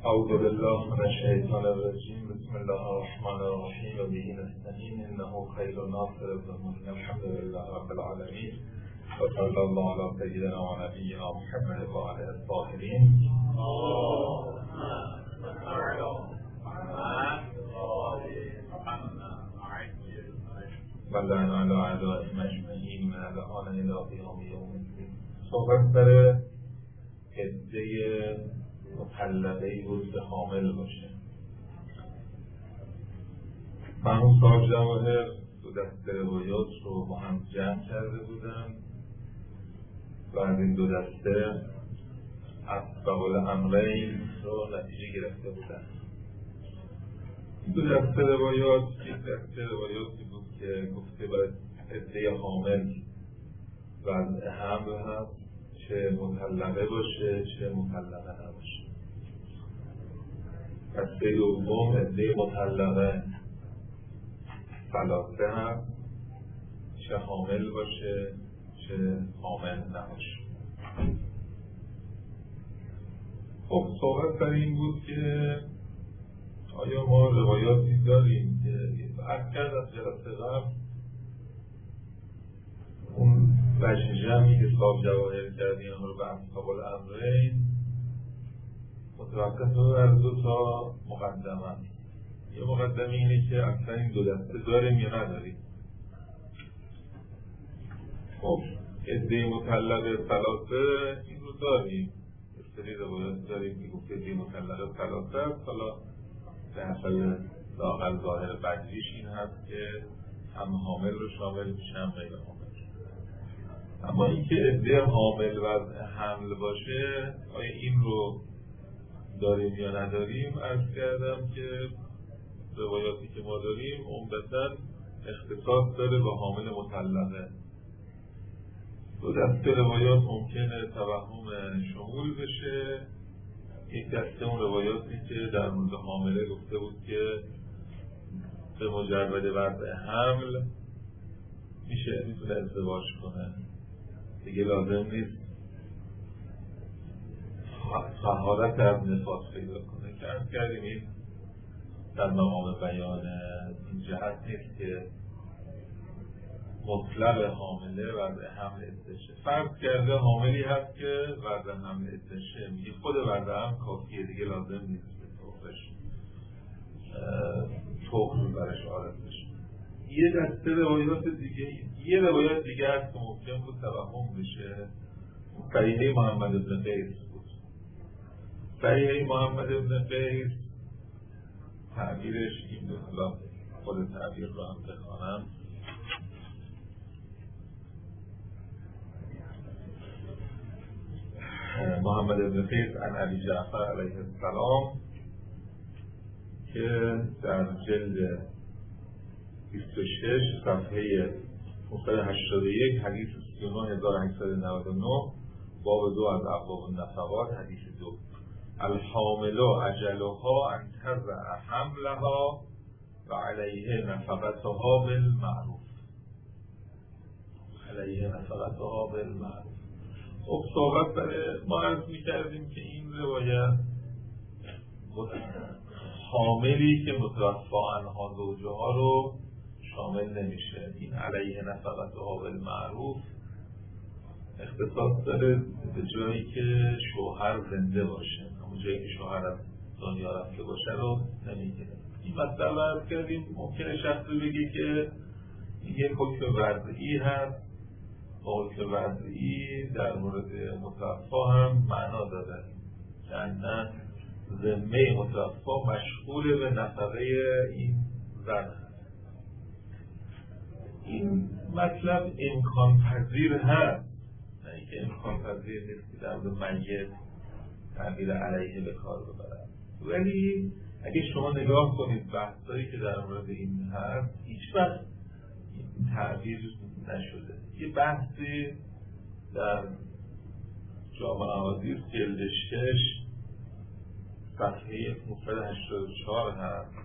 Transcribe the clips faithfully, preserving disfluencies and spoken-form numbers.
اعوذ بالله من الشیطان الرجیم. بسم الله الرحمن الرحیم و به نستعین انه خیر ناصر الذنوب. الحمد لله رب العالمین و صلی الله علی سیدنا و نبینا محمد و آله الطاهرین. و لعن علی اعدائهم اجمعین من الان الی قیام یوم الدین. صحبت سر عده مطلقه‌ای بود که حامل باشه. مرحوم صاحب جواهر دو دسته روایات رو با هم جمع کرده بودن و از این دو دسته اصبح الامرین رو نتیجه گرفته بودن. دو دسته روایات یک دسته روایاتی بود که گفته باید عده حامل وضع حمل هست، چه مطلقه باشه چه مطلقه نباشه. دسته دوم عده مطلقه ثلاثه هست، چه حامل باشه چه حامل نباشه. خب صحبت بر این بود که آیا ما روایاتی داریم که عرض کرد از جلسه قبل اون وجه جمعی که صاحب جواهر کردی هم رو به اصحاب الامرین متوقف بر دو تا مقدمه. یه مقدمه اینه که اصلا این دو دسته داریم یا نداریم. خب عده مطلقه ثلاثه این رو داریم، یه سری روایات داریم که گفت عده مطلقه ثلاثه است. حالا به حسب لااقل ظاهر بدیش این هست که هم حامل رو شامل میشه هم غیر حامل. اما اینکه عده حامل وضع حمل باشه آیا این رو داریم یا نداریم، عرض کردم که روایاتی که ما داریم عمدتاً اختصاص داره با حامل مطلقه. دو دسته روایات ممکنه توهم شمول بشه. یک دسته اون روایاتی که در مورد حامله گفته بود که به مجرد وضع حمل میشه میتونه ازدواج کنه، دیگه لازم نیست طهارت از نفاس پیدا کنه. که عرض کردیم این در مقام بیان این جهت نیست که مطلق حامله وضع حمل ادشه. فرض کرده حاملی هست که وضع حمل ادشه، میگه خود وضع حمل کافیه، دیگه لازم نیست به طورش تخم برش آرد بشه. یه دسته روایات دیگه یه روایات دیگه هست که ممکن بود توهم بشه. صحیحه محمد بن قیس بود. صحیحه محمد بن قیس تعبیرش این دو خلاف خود تعبیر رو هم بخوانم. محمد بن قیس عن ابی جعفر علیه السلام که در جلد بیست و شش صفحه نهصد و هشتاد و یک حدیث سی و نه هزار و هشتصد و نود و نه باب دو از ابواب النفقات حدیث دو: الحامل اجلها ان تضع حملها و علیه نفقتها بالمعروف. علیه نفقتها بالمعروف. خب صحبت برای ما عرض می کردیم که این روایت حاملی که متوفا عنها زوجها رو شامل نمیشه. این علیه نفقتها بالمعروف اختصاص داره به جایی که شوهر زنده باشه. همون جایی که شوهر از دنیا رفته باشه رو نمیگیره. این مطلب عرض کردیم ممکنه شخصی بگه که این یک حکم وضعی هست و حکم وضعی در مورد متوفا هم معنا داره، یعنی ذمه متوفا مشغول به نفقه این زن هست. این مطلب امکان پذیر هست، نه اینکه امکان پذیر نیست که در مورد میت تعبیر علیه به کار ببرد. ولی اگه شما نگاه کنید بحثایی که در مورد این هست هیچ وقت این تعبیر نشده. یه بحثی در جامع احادیث جلد شش صفحه نهصد و هشتاد و چهار هست.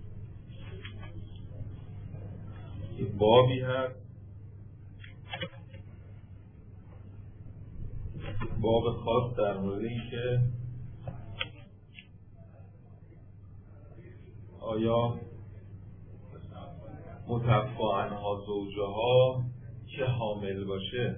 یه بابی هست، باب خاص در مورد این که آیا متوفی عنها زوجها که حامل باشه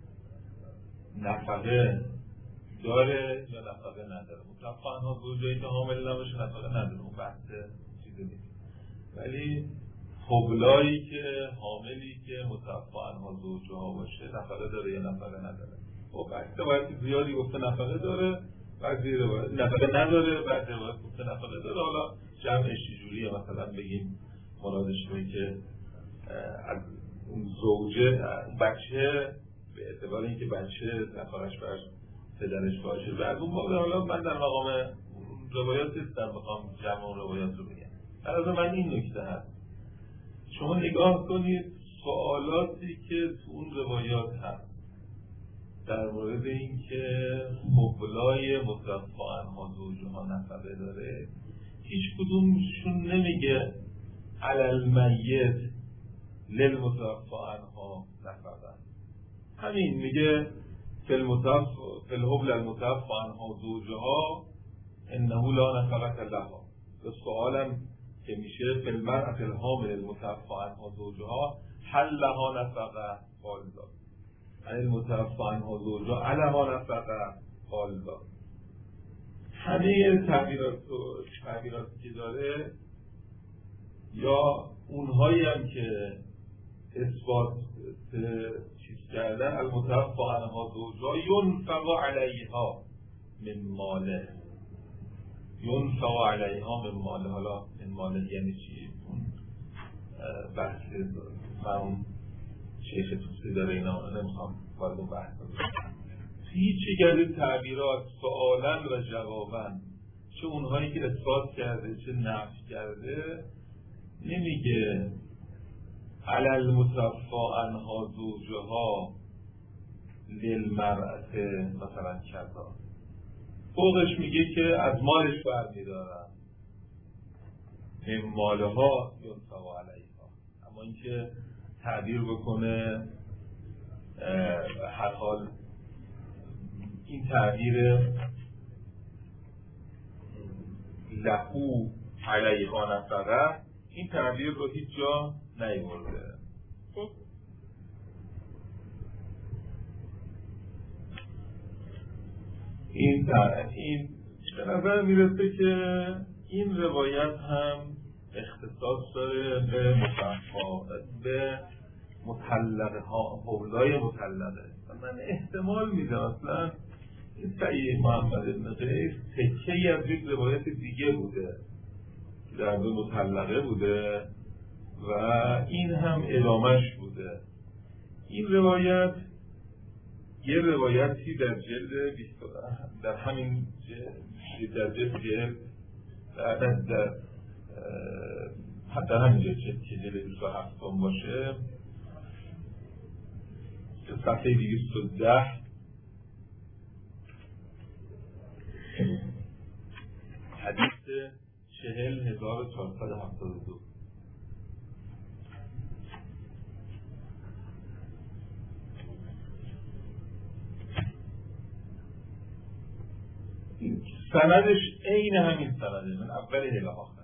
نفقه داره یا نفقه نداره؟ متوفی عنها زوجهایی که حامل نباشه نفقه نداره، اون بحث چیزی نیست. ولی حبلایی که حاملی که متوفی عنها زوجها باشه نفقه داره یا نفقه نداره؟ خب بحث باید زیادی گفته نفقه داره، بعضی روایت نفقه نداره، بعضی روایت گفته نفقه داره. حالا جمعش چجوریه؟ مثلا بگیم مرادش اینه که از اون زوجه بچه به اعتبار اینکه بچه نفقش بر پدرش باشه و از اون موقع. حالا من در مقام روایات نیستم بخوام جمع اون روایات رو بگم. از من این نکته هست، شما نگاه کنید سوالاتی که تو اون روایات هست در مورد اینکه حبلای متوفی عنها زوجها نفقه داره، هیچ کدومشون نمیگه علی المیت للمتوفی عنها نفقه. همین میگه فی المتوفی فی الحبل المتوفی عنها زوجها انه لا نفقه لها. به سوالم که میشه فی المرأة الحامل المتوفی عنها زوجها هل لها نفقه؟ قال لا. علی المتوفی عنها زوجها علها نفقه؟ قال لا. همه تعبیرات تعبیراتی که داره یا اونهایی هم که اثبات چیز کردن المتوفی عنها زوجها ينفق علیها من ماله، ينفق علیها من ماله. حالا من ماله یعنی چی؟ اون بحث فرم شیخ توسی داره، اینا نمیخوام وارد اون بحث کنم. هیچی از این تعبیرات سؤالاً و جواباً، چه اونهایی که اثبات کرده چه نفی کرده، نمیگه علی المتوفی عنها زوجها للمرأة مثلا کذا. فوقش میگه که از مالش برمیدارن من مالها ينفق علیها. اما اینکه تعبیر بکنه هر حال این تعبیر لهو علیها نفقه، این تعبیر رو هیچ جا نیورده. خب این این به نظر میرسه که این روایت هم اختصاص داره به متوفی به مطلقه ها، حبلای مطلقه. من احتمال میدم اصلا این سعی محمد بن قیس تکه‌ای از یک روایت دیگه بوده در به مطلقه بوده و این هم ادامش بوده. این روایت یه روایتی در جلد در همین در جلد جلد در در حتی همین جلد که جلد بیست و هفت باشه صفحه دویست و ده حدیث چهل هزار و چهارصد و هفتاد و دو. سندش عین همین سنده، من اولی الی آخره.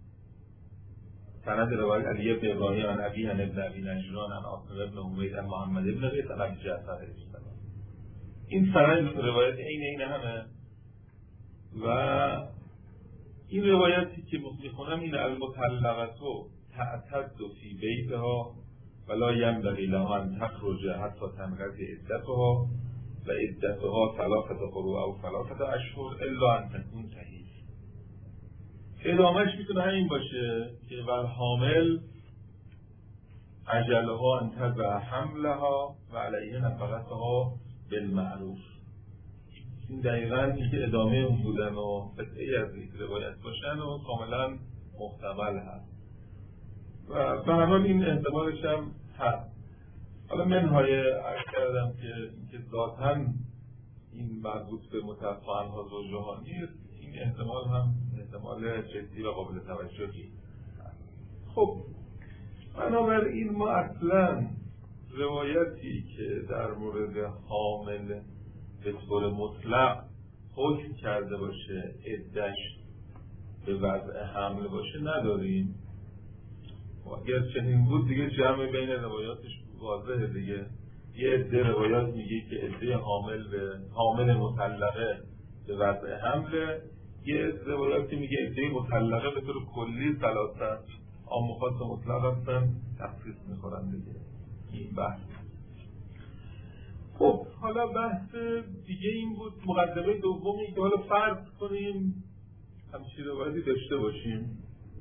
سند روایت علی بن ابراهیم عن ابی عن ابن ابی نجران عن عاصم بن حمید عن محمد بن قیس عن ابی جعفر الاسلام. این سند روایت عین عین همه و این روایتی که میخونم این المطلقه تعتد فی بیتها ولا ينبغي لها ان تخرج حتی تنقضی عدتها و عدتها ثلاثه قروء او ثلاثه اشهر الا ان تكون تحیض. ادامهش میتونه همین باشه که بر حامل اجلها ان تضع حملها و علیه نفقتها بالمعروف. این دقیقاً این که ادامه اون بودن و قطعی از این روایت باشن و کاملا محتمل هست و به هر حال این احتمالش هم هست. حالا منهای عرض کردم که اینکه ذاتاً این مربوط به متوفی عنها زوجها نیست، این احتمال هم احتمال جدی و قابل توجهی. خب بنابراین ما اصلاً روایتی که در مورد حامل به طور مطلق حکم کرده باشه عدش به وضع حمل باشه نداریم. اگر چنین بود دیگه جمع بین روایاتش واضحه دیگه. یه عده روایات میگه که عده حامل به حامل مطلقه به وضع حمله، یه روایاتی میگه عده مطلقه به طور کلی ثلاثه عام و خاص مطلق هستن، تخصیص میخورن دیگه. این بحث. خب حالا بحث دیگه این بود، مقدمه دومی که حالا فرض کنیم همچین روایتی داشته باشیم،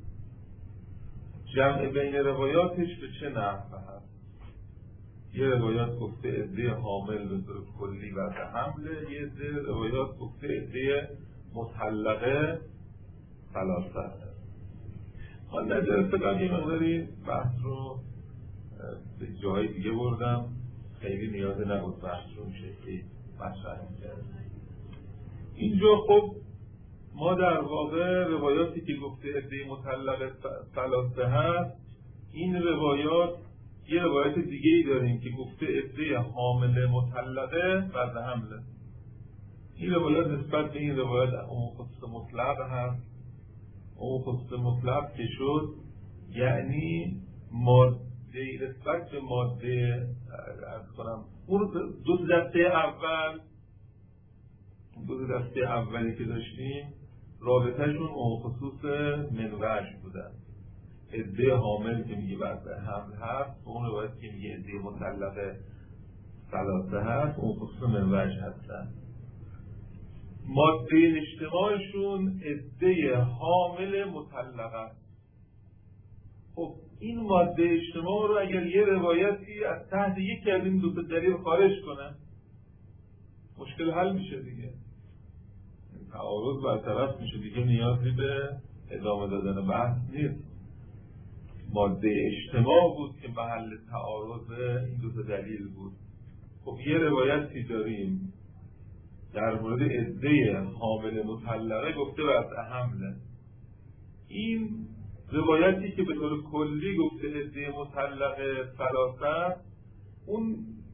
جمع بین روایاتش به چه نحو هست. یه روایات گفته عده حامل به طور کلی وضع حمله، یه عده روایات گفته عده مطلقه ثلاثه هست. من در جلسه قبل یه مقداری بحث رو به جای دیگه بردم، خیلی نیازی نبود بحث رو این شکلی مطرح می‌کرد. اینجا خب ما در واقع روایاتی که گفته عده مطلقه ثلاثه هست، این روایات یه روایت دیگه ای داریم که گفته عده حامل مطلقه وضع حمله. این روایات نسبت به این روایات عموم خصوص مطلق هست. عموم خصوص مطلق که شد یعنی ماده نسبت به ماده عرض کنم اون دو دسته اول دو دسته اولی که داشتیم رابطهشون عموم خصوص منوج بودن. عده حامل که میگه وضع حمل هست، اون روایت که میگه عده مطلقه ثلاثه هست، اون خصوص منوج هستن. ماده اجتماعشون عده حامل مطلقه. خب این ماده اجتماع رو اگر یه روایتی از تحت یکی از این دو تا دلیل خارج کنه، مشکل حل میشه دیگه، تعارض برطرف میشه دیگه، نیازی به ادامه دادن بحث نیست. ماده اجتماع بود که محل تعارض این دو تا دلیل بود. خب یه روایتی داریم در مورد عده حامل مطلقه گفته وضع حمله. این روایتی که به طور کلی گفته عده مطلقه ثلاثه، اون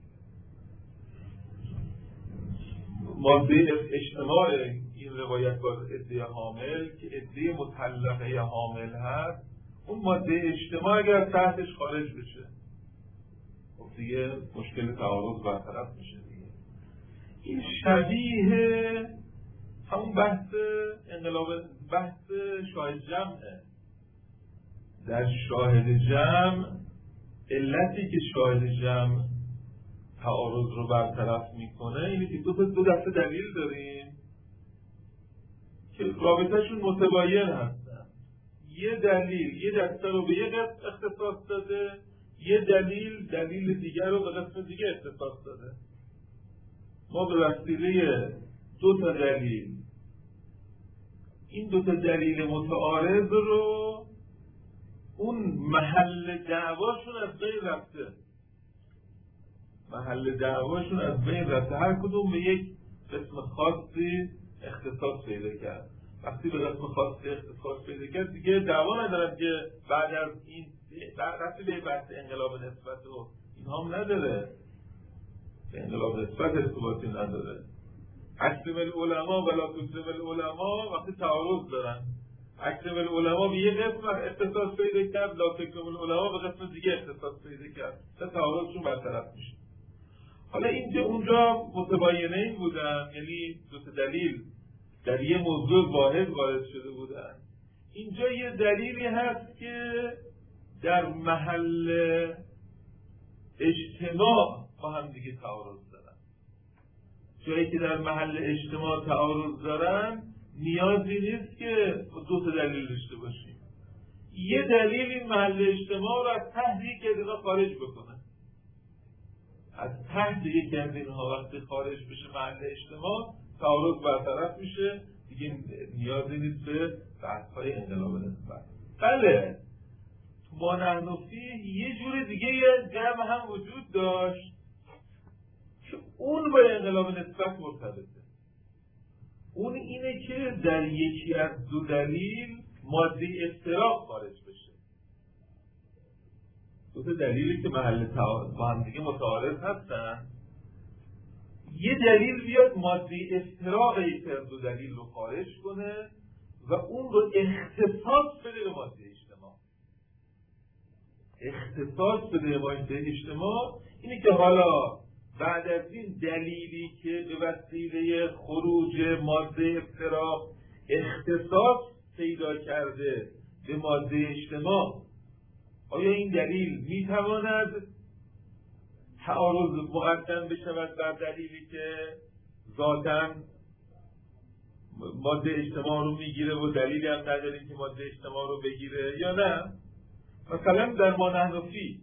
ماده اجتماع این روایت با عده حامل که عده مطلقه حامل هست، اون ماده اجتماع اگر تحتش خارج بشه خب دیگه مشکل تعارض برطرف میشه دیگه. این شبیه همون بحث انقلاب بحث شاهد جمعه. در شاهد جمع علتی که شاهد جمع تعارض رو برطرف میکنه اینه که دو تا دو دسته دلیل داریم که رابطهشون متباین هستن. یه دلیل یه دسته رو به یه قسم اختصاص داده، یه دلیل دلیل دیگر رو به قسم دیگه اختصاص داده. ما به وسیله دو تا دلیل این دو تا دلیل متعارض رو اون محل دعواشون از بین رفته محل دعواشون از بین رفته هر کدوم به یک قسم خاصی اختصاص پیدا کرد. وقتی به قسم خاصی اختصاص پیدا کرد دیگه دعوا ندارد که بعد از این وقتی به بحث انقلاب نسبت و این هم نداره، به انقلاب نسبت ارتباطی نداره. اکرم العلماء ولا تکرم العلماء وقتی تعارض دارن، اکرم العلماء به یه قسم اختصاص پیدا کرد، لا تکرم العلماء به قسم دیگه اختصاص پیدا کرد، تا تعارضشون برطرف میشه. حالا اینجا اونجا متباینین بودن، یعنی دو تا دلیل در یه موضوع واحد وارد شده بودن. اینجا یه دلیلی هست که در محل اجتماع با هم دیگه تعارض دارن. جایی که در محل اجتماع تعارض دارن نیازی نیست که دو تا دلیل داشته باشیم. یه دلیل این محل اجتماع رو از تحت یکی از اینها خارج بکنه. از تحت یکی از اینها وقتی خارج بشه محل اجتماع، تعارض برطرف میشه دیگه، نیازی نیست به بحث‌های انقلاب نسبت. بله ما نحن فیه یه جور دیگه یه جمع هم وجود داشت که اون با انقلاب نسبت مرتبطه. اون اینه که در یکی از دو دلیل ماده افتراق خارج بشه. دو تا دلیلی که محل با هم دیگه متعارض هستن، یه دلیل بیاد ماده افتراق یک از دو دلیل رو خارج کنه و اون رو اختصاص بده به ماده اجتماع. اختصاص بده به ماده اجتماع اینه که حالا بعد از این دلیلی که به وسیله خروج ماده افتراق اختصاص پیدا کرده به ماده اجتماع، آیا این دلیل میتواند تعارض مقدم بشود بر دلیلی که ذاتاً ماده اجتماع رو میگیره و دلیلی هم نداریم که ماده اجتماع رو بگیره یا نه؟ مثلا در ما نحنفی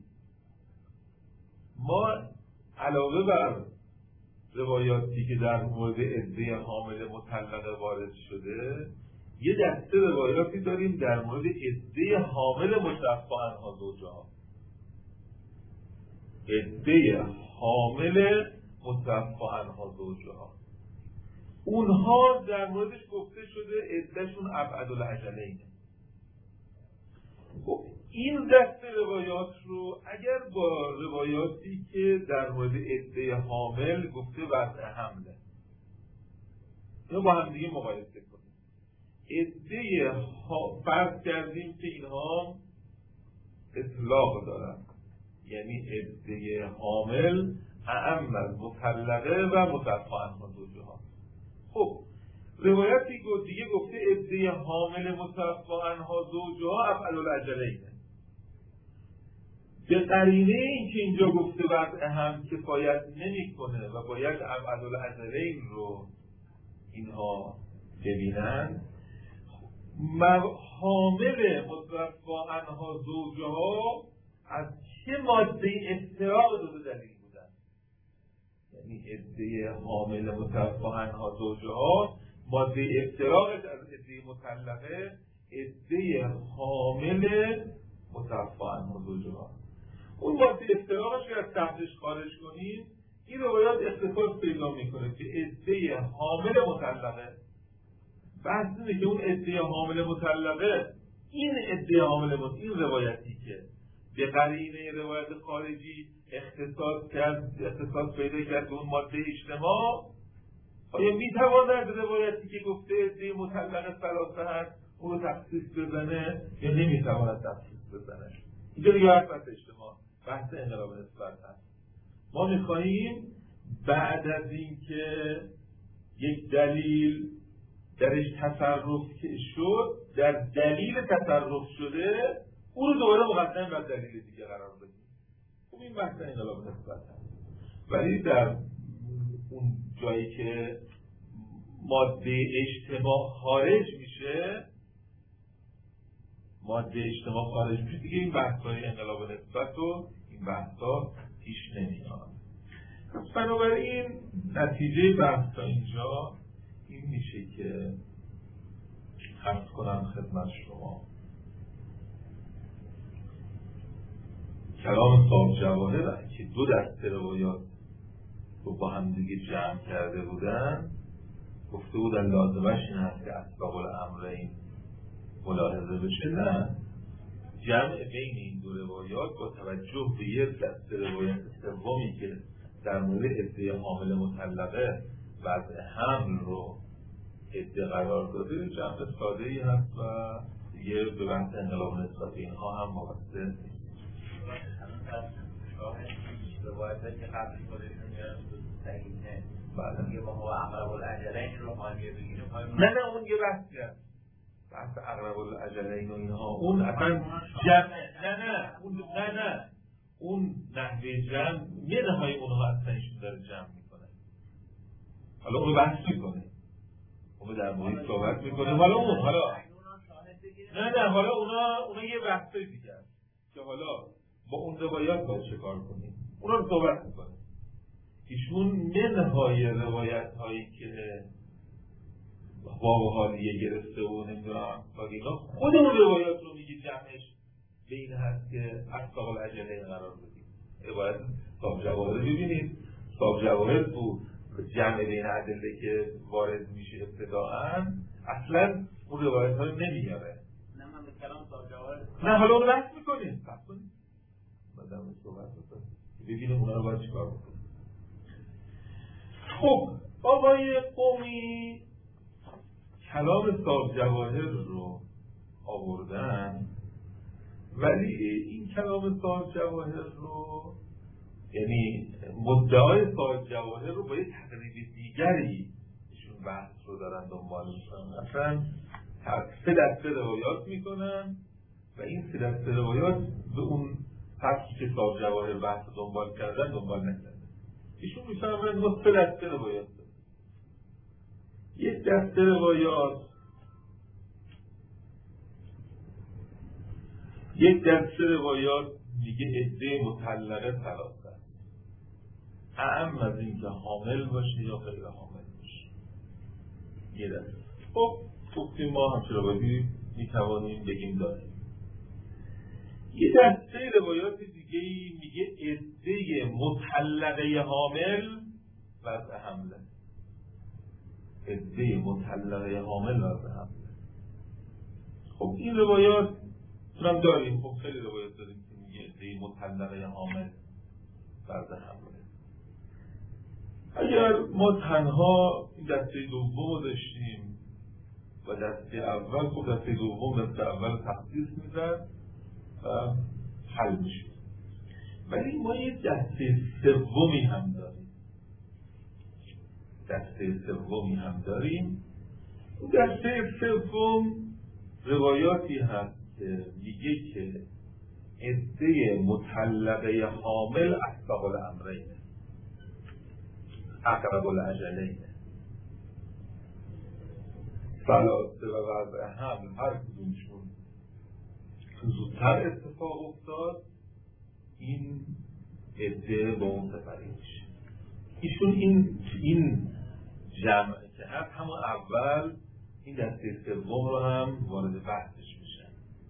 ما علاوه بر روایاتی که در مورد عده حامل مطلقه وارد شده، یه دسته روایاتی داریم در مورد عده حامل متوفی عنها زوجها. عده حامل متوفی عنها زوجها اونها در موردش گفته شده عدهشون ابعدالاجلینه. این دسته روایات رو اگر با روایاتی که در مورد عده حامل گفته وضع حمله اینو با هم دیگه مقایسه کنیم، عده ها فرض کردیم که اینها اطلاق دارن، یعنی عده حامل اعم از مطلقه و متوفی عنها زوجها. خب روایتی دیگه گفته عده حامل متوفی عنها زوجها ابعدالاجلینه. به قرینه این که اینجا گفته وضع هم کفایت نمی‌کنه و باید ابعدالاجلین رو اینها ببینن، حامل متوفی عنها زوجها از چه ماده افتراق دو دلیل بودن؟ یعنی عده حامل متوفی عنها زوجها ماده افتراقش از عده مطلقه عده حامل متوفی عنها زوجها. اون ماده افتراقش که از تحتش خارج کنیم، این روایات اختصاص پیدا میکنه که عده حامل مطلقه، بحث اینه که اون عده حامل مطلقه این عده حامل مطلقه، این روایتی که به قرینه روایت خارجی اختصاص کرد اختصاص پیدا کرد به اون ماده اجتماع، آیا میتواند روایتی که گفته عده مطلقه ثلاثه هست اون رو تخصیص بزنه یا نمیتواند تخصیص بزنه؟ اینجا دیگه بحث اجتماع، بحث انقلاب نسبت هست. ما میخواهیم بعد از اینکه یک دلیل درش تصرف شد، در دلیل تصرف شده اون رو دوباره مقدم بر دلیل دیگه قرار بدیم. خب این بحث انقلاب نسبت هست. ولی در اون جایی که ماده اجتماع خارج میشه ماده اجتماع خارج میشه دیگه این بحث‌های انقلاب نسبت و این بحث‌ها پیش نمیاد. بنابراین نتیجه بحث تا اینجا این میشه که عرض کنم خدمت شما کلام صاحب جواهر که دو دسته روایات رو با هم دیگه جمع کرده بودن، گفته بودن لازمش این هست که اسباب الامرین ملاحظه بشه. نه، جمع بین این دو روایات با توجه به یک دسته روایت سومی که در مورد عده حامل مطلقه وضع حمل رو عده قرار داده جمع ساده ای هست و دیگه به بحث انقلاب نسبت اینها هم وابسته نیست. روایت که قبل خودشون میارن صحیحه بعد میگه با ما اقرب الاجلین رو حالیه بگیریم. نه نه اون یه بحثی هست، بحث اقرب الاجلین و اینها اون اصلا جمع نه نه اون نه نه اون نحوه جمع یه نهای اونها اصلا ایشون داره جمع میکنه، حالا اون بحث میکنه اون در محیط صحبت میکنه، حالا اون حالا نه نه حالا اونا اونا یه بحثی دیگه است که حالا با اون روایات باید چه کار کنیم اونا رو صحبت میکنه. ایشون منهای روایت هایی که واو حالیه گرفته و نمیدونم اینا خود اون روایات رو میگه جمعش به این هست که اسباب الاجلین قرار بدیم. عبارت صاحب جواهر ببینید، صاحب جواهر تو جمع بین ادله که وارد میشه ابتداءً اصلا اون روایت ها رو نمیاره. نه من به کلام صاحب جواهر نه حالا اون بحث میکنیم بحث کنیم مدام صحبت میکنیم ببینیم اونا رو باید چیکار بکنیم. خب آقای قومی کلام صاحب جواهر رو آوردن، ولی این کلام صاحب جواهر رو، یعنی مدعای صاحب جواهر رو با یک تقریب دیگری ایشون بحث رو دارن دنبال میکنن. مثلا سه دسته روایات میکنن و این سه دسته روایات به اون فصلی که صاحب جواهر بحث رو دنبال کردن دنبال نکردن. ایشون میفهمن ما سه دسته روایات دارن. یک دسته روایات یک دسته روایات میگه عده مطلقه ثلاثه است، اعم از این که حامل باشه یا غیر حامل باشه. یه دسته. خب گفتیم ما همچه روایتی میتوانیم بگیم داریم. یه دسته روایات دیگه میگه عده مطلقه حامل وضع حمله. عده مطلقه حامل وضع حمله. خب این روایات هم داریم. خب خیلی روایات داریم که میگه عده مطلقه حامل وضع حمله. اگر ما تنها این دسته دوم رو داشتیم و دسته اول، خب دسته دوم دسته اول تخصیص میزد و حل میشه. ولی ما یه دسته سومی هم داریم. دسته سومی هم داریم. اون دسته سوم روایاتی هست که میگه که عده مطلقه حامل اصحاب الامرین، اقرب الاجلین، ثلاثه و وضع حمل هر کدومشون زودتر اتفاق افتاد، این عده با اون سپری میشه. ایشون این این جمع که هست همون اول این دسته سوم رو هم وارد بحثش میشن.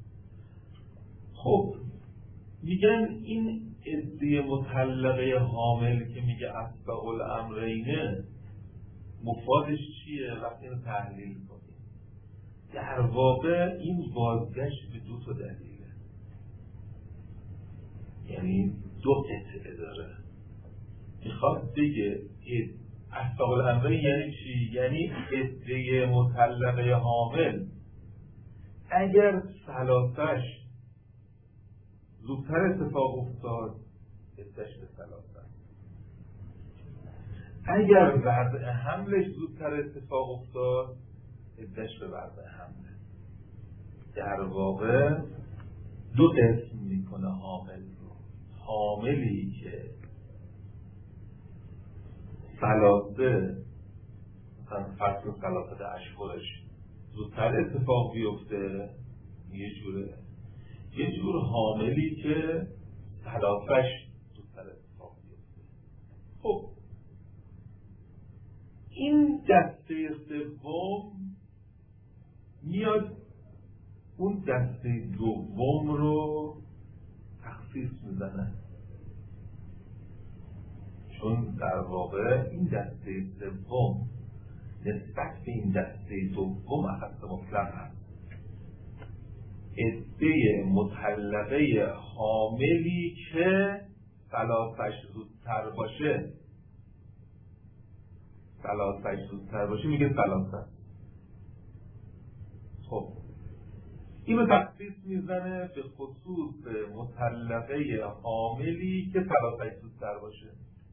خب میگن این عده مطلقه حامل که میگه اصبع الامرینه مفادش چیه؟ وقتی اینو تحلیل کنیم در واقع این بازگشت به دو تا دلیله، یعنی دو قطعه داره. میخواد بگه اصبع الامرین یعنی چی؟ یعنی عده مطلقه حامل اگر ثلاثش زودتر اتفاق افتاد عده‌اش به ثلاثه، اگر وضع حملش زودتر اتفاق افتاد عده‌اش به وضع حمله. در واقع دو قسم میکنه حامل رو. حاملی که ثلاثه مثلا فصل ثلاثه اشهرش زودتر اتفاق بیفته یه جوره، یه جور حاملی که ثلاثش زودتر اتفاق بیفته. خب این دسته سوم میاد اون دسته دوم رو تخصیص میزنه، چون در واقع این دسته سوم نسبت به این دسته دوم اخص مطلق هست. عده مطلقه حاملی که ثلاثش زودتر باشه ثلاثش زودتر باشه میگه ثلاثه. خب اینو تخصیص میزنه به خصوص مطلقه حاملی که ثلاثش زودتر باشه.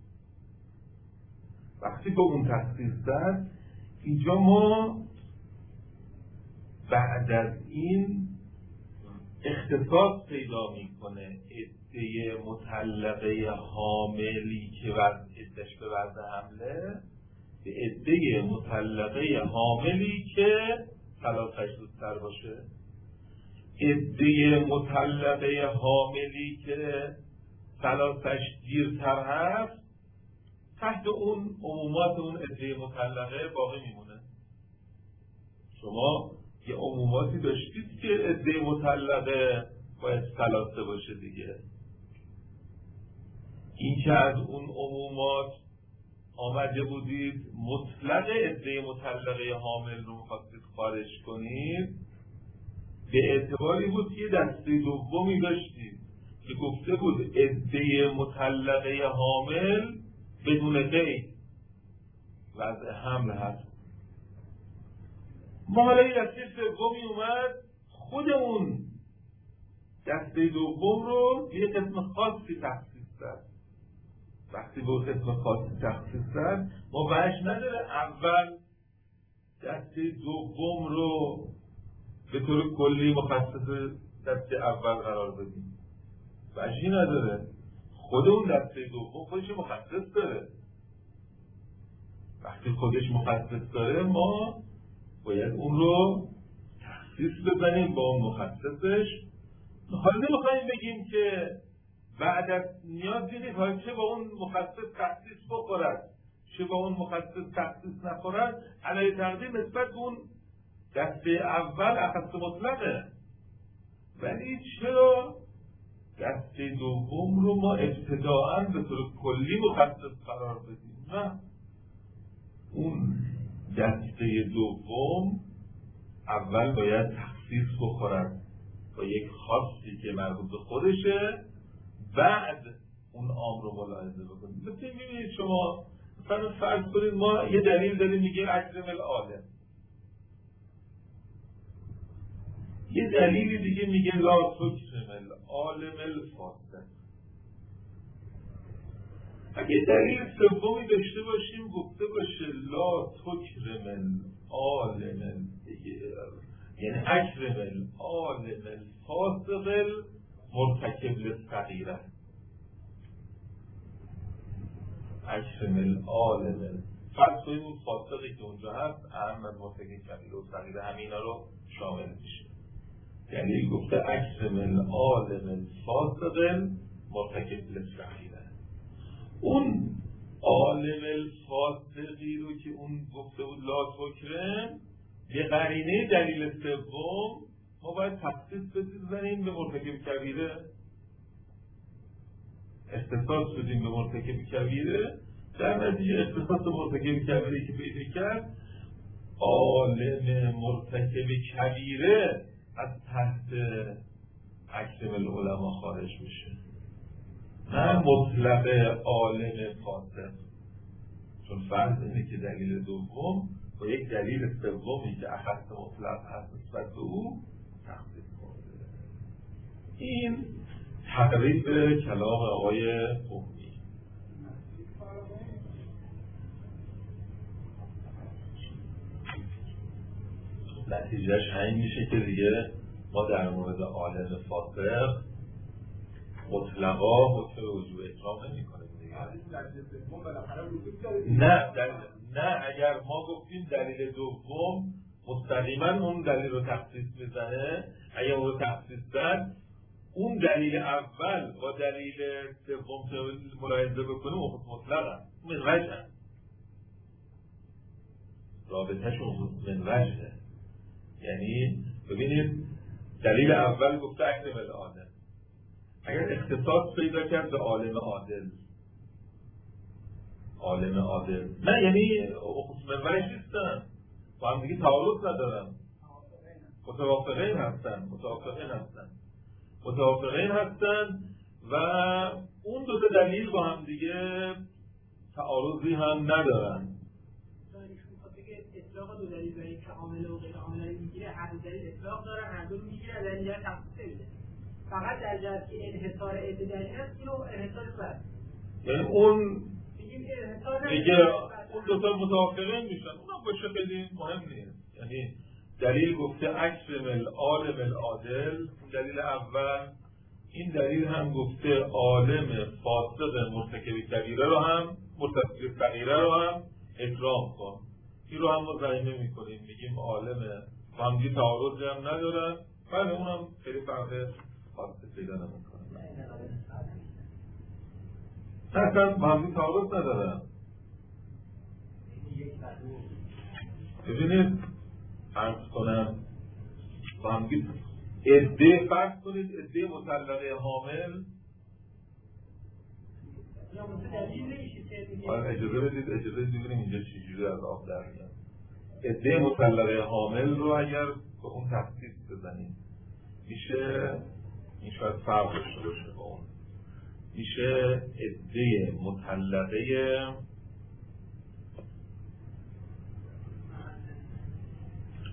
وقتی به اون تخصیص زد اینجا ما بعد از این اختصاص پیدا میکنه عده مطلقه حاملی که عده‌اش به وضع حمله به عده مطلقه حاملی که ثلاثش زودتر باشه. عده مطلقه حاملی که ثلاثش دیرتر هست تحت اون عمومات اون عده مطلقه باقی میمونه. شما یه عموماتی داشتید که عده مطلقه باید ثلاثه باشه دیگه. این که از اون عمومات آمده بودید مطلق عده مطلقه حامل رو می‌خواستید خارج کنید، به اعتباری بود که دسته دومی داشتید که گفته بود عده مطلقه حامل بدون قید وضع حمل هست. ما حالا یه دسته سومی اومد خودمون دسته دوم رو یه قسم خاصی تخصیص کرد. وقتی به قسم خاصی تخصیص کرد ما بهش نداره اول دسته دوم رو به طور کلی مخصص دسته اول قرار بدیم. بهشی نداره. خود اون دسته دوم خودش مخصص داره. وقتی خودش مخصص داره ما باید اون رو تخصیص بزنیم با اون مخصصش. حالا نمیخوایم بگیم که بعد از نیازی نیست حالا چه با اون مخصص تخصیص بخورد چه با اون مخصص تخصیص نخورد، علیه تقدیم نسبت به اون دسته اول اخص مطلقه. ولی چرا دسته دوم رو ما ابتداعاً به طور کلی مخصص قرار بدیم؟ نه، اون دسته دوم اول باید تخصیص بخورد با یک خاصی که مربوط به خودشه، بعد اون عام رو ملاحظه بکنید. مثل میبینید شما مثلا فرض کنید ما یه دلیل داریم میگه اکرم العالم، یه دلیلی دیگه میگه لا تکرم العالم الفاسق. اگه دلیل سومی داشته باشیم گفته باشه لا تکرم العالم، یعنی اکرم العالم الفاسق مرتکب للصغیره، اکرم العالم. فرض کنیم اون فاسقی که اونجا هست اهم از مرتکب کبیره و صغیره همینا رو شامل میشه. یعنی گفته اکرم العالم الفاسق مرتکب للصغیره. اون عالم الفاسقی رو که اون گفته بود لا تکرم، یه قرینه دلیل سوم ما باید تخصیص بزنیم به مرتکب کبیره، اختصاص بدیم به مرتکب کبیره. در نتیجه اختصاص مرتکب کبیره که پیدا کرد، عالم مرتکب کبیره از تحت اکرم العلماء خارج میشه، نه مطلق عالم فاسق. چون فرض اینه که دلیل دوم با یک دلیل سومی که اخص مطلق هست نسبت به او تخصیص کنه. این تقریب کلام آقای قمی. نتیجهش همین میشه که دیگه ما در مورد عالم فاسق مطلقا حکم وجوب اکرام نمی کنیم دیگه. نه دل... نه اگر ما گفتیم دلیل دوم مستقیما اون دلیل رو تخصیص میزنه، اگر اون رو تخصیص زد اون دلیل اول با دلیل سوم که ملاحظه بکنیم حکم مطلق هست، من وجه هست، رابطهشون من وجه. یعنی ببینید دلیل اول گفته اکرم العالم، اگر اختصاص پیدا کرد به عالم عادل، عالم عادل نه یعنی منورش نیستن، با هم دیگه تعارض ندارن، متوافقین هستن متوافقین هستن متوافقین هستن و اون دو تا دلیل با هم دیگه تعارضی هم ندارن. اطلاق دو دلیل برای که عامل و غیر عامل رو میگیره، هر دو دلیل اطلاق داره، هر دو رو میگیره، در اینجا تخصیص میده. فقط در جهت که انحصار اعتدالی هست اینو انحصار بر یعنی اون میگیم که انحصار میگه اون دو تا متوافقین میشن، اونم باشه خیلی مهم نیست. یعنی دلیل گفته اکرم العالم العادل، دلیل اول، این دلیل هم گفته عالم فاسق مرتکب کبیره رو هم مرتکب صغیره رو هم اکرام کن. این رو هم ما ضعیفه میکنیم، میگیم عالم با هم دیگه تعارضی هم ندارن، بله اونم خیلی فرق خاصی پیدا نمیکنه، اصلا با هم دیگه تعارض ندارن. ببینید عرض کنم با هم دیگه عده، فرض کنید عده مطلقه حامل، اجازه بدید اجازه بدید ببینیم اینجا چجوری از آب در میاد. عده مطلقه حامل رو اگر به اون تخصیص بزنیم میشه، این شاید فرق داشته باشه با اون، میشه عده مطلقه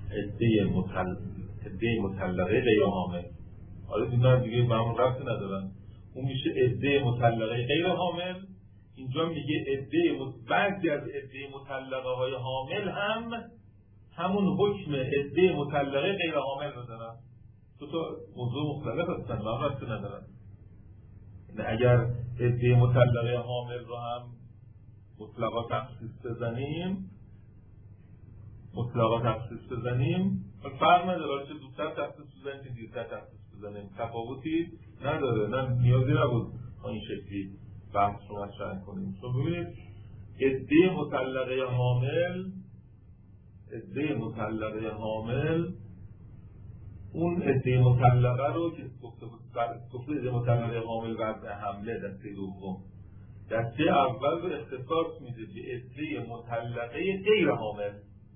عده مطلقه عده مطلقه غیر حامل. حالا دیگه دیگه معمول ربطی ندارن. اون میشه عده مطلقه غیر حامل. اینجا میگه عده بعضی از عده مطلقه های حامل هم همون حکم عده مطلقه غیر حامل رو دارن. دو تا موضوع مختلف هستن، معمول ربطی ندارن. اگر عده مطلقه حامل رو هم مطلقا تخصیص بزنیم مطلقا تخصیص بزنیم فرق نداره چه زودتر تخصیص بزنیم چه دیرتر تخصیص بزنیم، تفاوتی نداره. نه نیازی نبود ما این شکلی بحث رو مطرح کنیم. چون ببینید عده مطلقه حامل عده مطلقه حامل اون عده مطلقه رو که گفته عده مطلقه حامل وضع حمله دسته دوم، دسته اول رو اختصاص میده به عده مطلقه غیر حامل.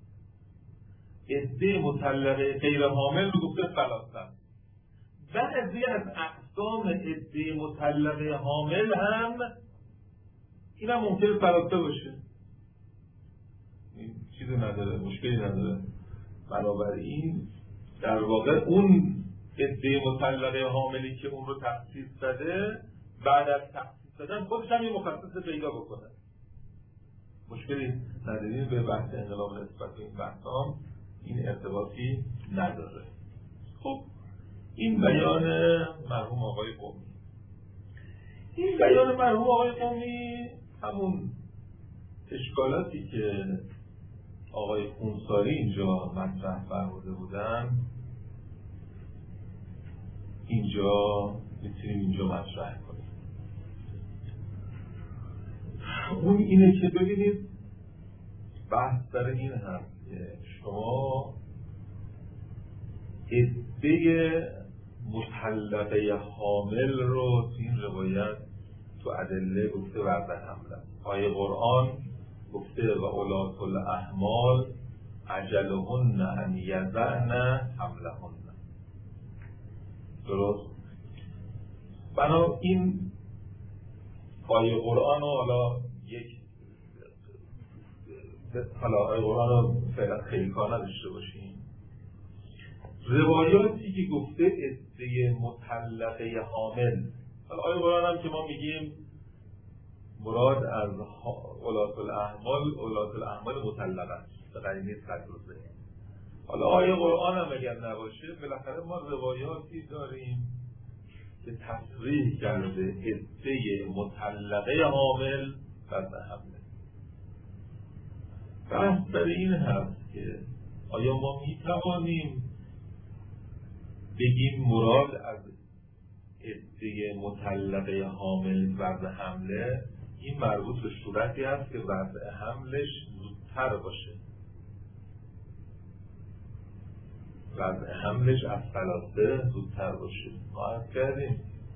عده مطلقه غیر حامل رو گفته ثلاثه. بعضی از اقسام عده مطلقه حامل هم این هم ممکنه ثلاثه باشه، این چیزی نداره، مشکلی نداره. بنابراین در واقع اون عده مطلقه حاملی که اون رو تخصیص داده بعد از تخصیص دادن خودش هم یه مخصص پیدا بکنه، مشکلی نداریم. به بحث انقلاب نسبت به این بحثام این ارتباطی نداره. خب این بیان مرحوم آقای قمی. این بیان مرحوم آقای قمی همون اشکالاتی که آقای خونساری اینجا مطرح فرموده بودن اینجا میتونیم اینجا مطرح کنیم. اون اینه که ببینید بحث در این هست که شما عده مطلقه حامل رو تو این روایت تو ادله گفته وضع حمله. آیه قرآن گفته و اولات الاحمال اجلهن ان یضعن حملهن. درست؟ بنا این آیه قرآن رو حالا یک حالا آیه قرآن رو فعلا خیلی کار نداشته باشیم. روایاتی که گفته عده مطلقه حامل، حالا آیه قرآن هم که ما میگیم مراد از اولات الاحمال اولات الاحمال مطلقه است به قرینه تجربه. حالا آیه قرآن هم اگر نباشه بالاخره ما روایاتی داریم که تصریح کرده عده مطلقه حامل وضع حمله. بحث در این هست که آیا ما میتوانیم بگیم مراد از عده مطلقه حامل وضع حمله این مربوط به صورتی هست که وضع حملش زودتر باشه، وضع حملش از ثلاثه زودتر باشه. ما عرض کردیم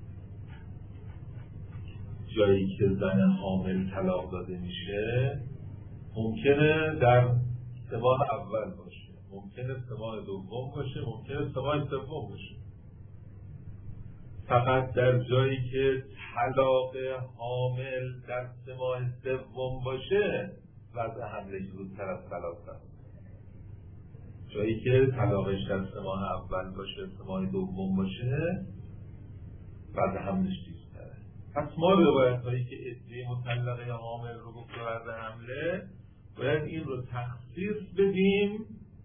جایی که زن حامل طلاق داده میشه ممکنه در سه ماه اول باشه، ممکنه سه ماه دوم باشه، ممکنه سه ماه سوم باشه. فقط در جایی که طلاق حامل در سه ماه سوم باشه وضع حملش زودتر از ثلاثه. جایی که طلاقش در سه ماه اول باشه سه ماه دوم باشه وضع حملش دیرتره. پس ما روایت هایی که عده مطلقه حامل رو گفته وضع حمله باید این رو تخصیص بدیم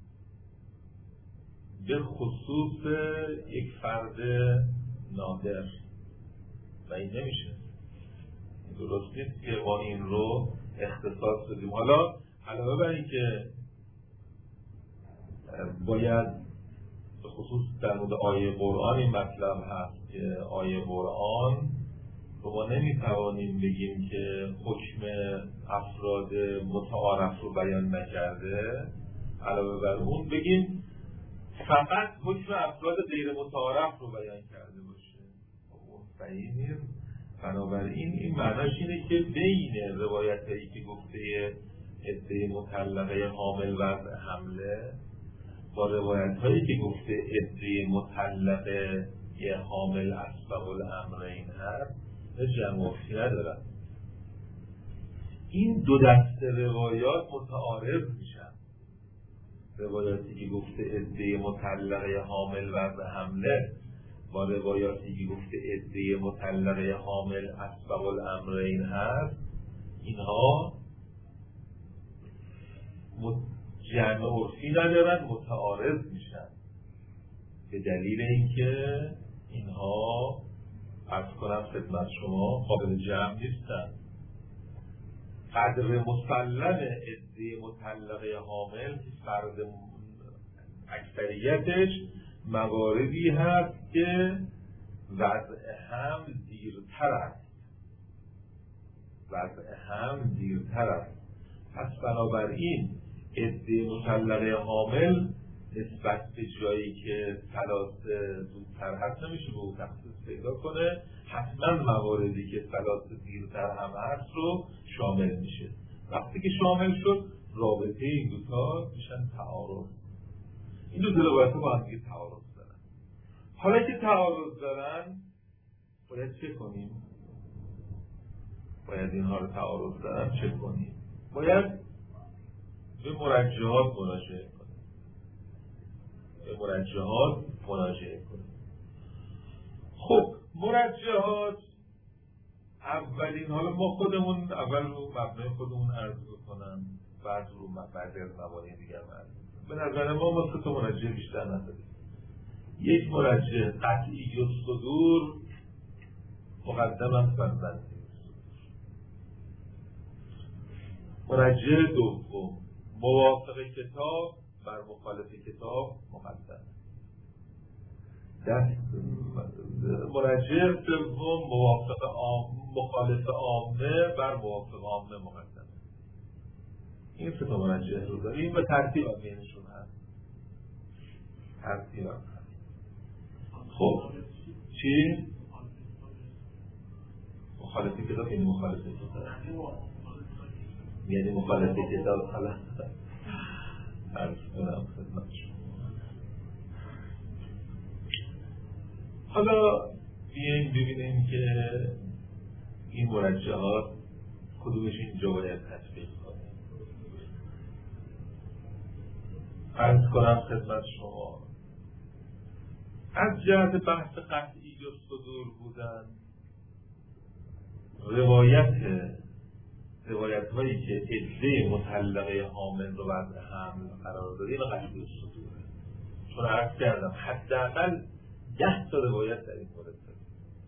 به خصوص یک فرد نادر و این نمیشه، درست نیست که ما این رو اختصاص بدیم. حالا علاوه بر این که باید به خصوص در مورد آیه قرآن این مطلب هست که آیه قرآن رو ما نمیتوانیم بگیم که حکم افراد متعارف رو بیان نکرده، علاوه بر اون بگیم فقط حکم افراد غیر متعارف رو بیان کرده باشه، اون صحیح نیست. بنابراین این معناش اینه که بین روایت هایی که گفته عده مطلقه حامل وضع حمله با روایت هایی که گفته عده مطلقه حامل اسباب الامرین هست جمع افتی ندارن. این دو دسته روایات متعارض میشن. روایاتی که گفته عده مطلقه حامل وضع حمله با روایاتی که گفته عده مطلقه حامل اسبق الامرین هست، اینها جمع عرفی ندارن، متعارض میشن به دلیل اینکه اینها عرض کنم خدمت شما قابل جمع نیستن. قدر مسلم عده مطلقه حامل که فرد اکثریتش مواردی هست که وضع حمل دیرتر است وضع حمل دیرتر است پس بنابراین عده مطلقه حامل نسبت به جایی که ثلاث زودتر هست نمیشه به او تخصیص پیدا کنه، حتما مواردی که ثلاث دیرتر هم هست رو شامل میشه. وقتی که شامل شد رابطه این دوتا میشن تعارض. این دو روایت با هم دیگه تعارض دارن. حالا که تعارض دارن باید چه کنیم؟ باید اینها رو تعارض دارن چه کنیم؟ باید به مرجحات مراجعه کنیم. به مرجحات مراجعه کنیم. خب مرجحات اولین، حالا ما خودمون اول رو مبنای خودمون عرض بکنم بعد رو بعد از مبانی دیگر عرض. به نظر ما ما سه تا مرجح بیشتر نداریم. یک مرجح قطعی الصدور مقدم است بر ظنی. مرجح دوم موافق کتاب بر مخالف کتاب مقدم. دست مرجح دوم موافق عام مخالف عامه بر موافق عامه مقدم. این سه تا مرجح رو داریم و ترتیب هم بینشون هست. ترتیب هم هست. خب چی؟ مخالف کتاب یعنی مخالف کتاب یعنی مخالف کتاب حالا عرض کنم خدمت شما. حالا بیاییم ببینیم که این مرجحات کدومش اینجا باید تطبیق کنیم. عرض کنم خدمت شما از جهت بحث قطعی الصدور بودن روایت روایت هایی که عده مطلقه حامل رو وضع حمل قرار داده این قطعی الصدوره. چون عرض کردم حداقل ده تا روایت در این مورد داریم.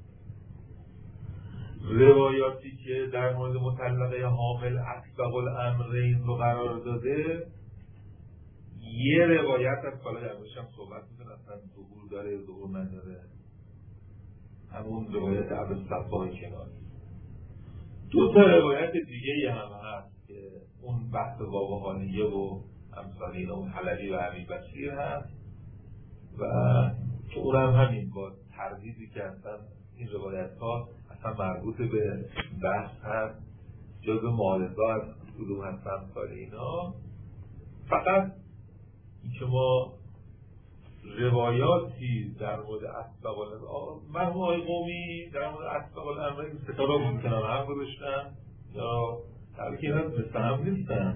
روایاتی که در مورد مطلقه حامل اسبق الامرین رو قرار داده یه روایت از کالا در موردش هم صحبت میکنه اصلا ظهور داره یا ظهور نداره، همون روایت ابوالصباح کنانی. دو تا روایت دیگه هم هست که اون بحث باب حالیه و امثال اینا اون حلبی و ابی بصیر هست و که اون هم همین با تردیدی که اصلا این روایت ها اصلا مربوط به بحث هست جز معارضه از کدوم هست امثال اینا. فقط این که ما روایاتی در مورد اسبق الامرین مرحوم آقای قومی در مورد اسبق الامرین ستاره ممکنن هم گذاشتن یا تبریک این هست مثل هم نیستن.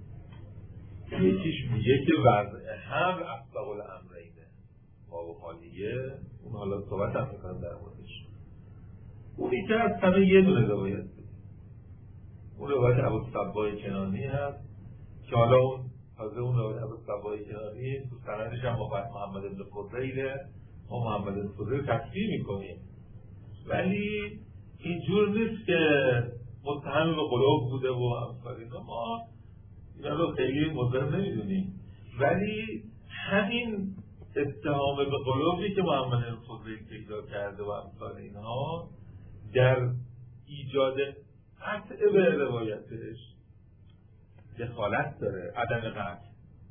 یکیش میگه که وضع هم اسبق الامرینه باب حالیه، اون حالا صحبت هم میکنم در موردش. اونی که از همه یه دونه روایت بود، اون روایت ابوالصباح کنانی هست که حالا اون تازه اون روایت ابوالصباح کنانی تو سندش هم با محمد بن فضیل ما محمد بن فضیل تصحیح میکنیم، ولی اینجور نیست که متهم به قلوب بوده و امثال اینا. ما اینا رو خیلی مضر نمیدونیم، ولی همین اتهام به قلوبی که محمد بن فضیل پیدا کرده و امثال اینها در ایجاد قطع به روایتش دخالت داره، عدم قطع.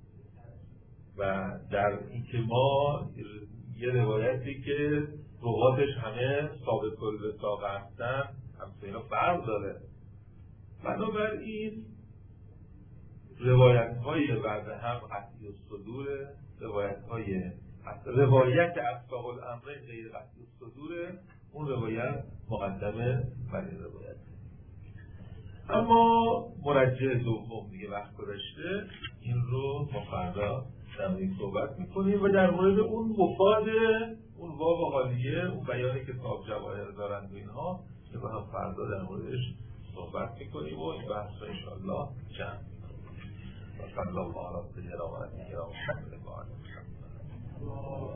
و در اینکه ما یه روایتی که رواتش همه ثابت الوثاق هستن همسه اینا فرق داره. بنابراین روایت های وضع هم قطعی الصدوره، روایت های روایت اسبق الامرین غیر قطعی الصدوره، اون روایت مقدمه بر این روایت. اما مرجع دوم دیگه وقت گذشته، این رو ما فردا در مورد صحبت میکنیم و در مورد اون مفاد اون واو حالیه، اون بیانی که صاحب جواهر دارند و اینها که با هم فردا در موردش صحبت میکنیم و این بحث رو انشاءالله جمع میکنیم. و صلی الله علی سیدنا محمد و آله و صحبه.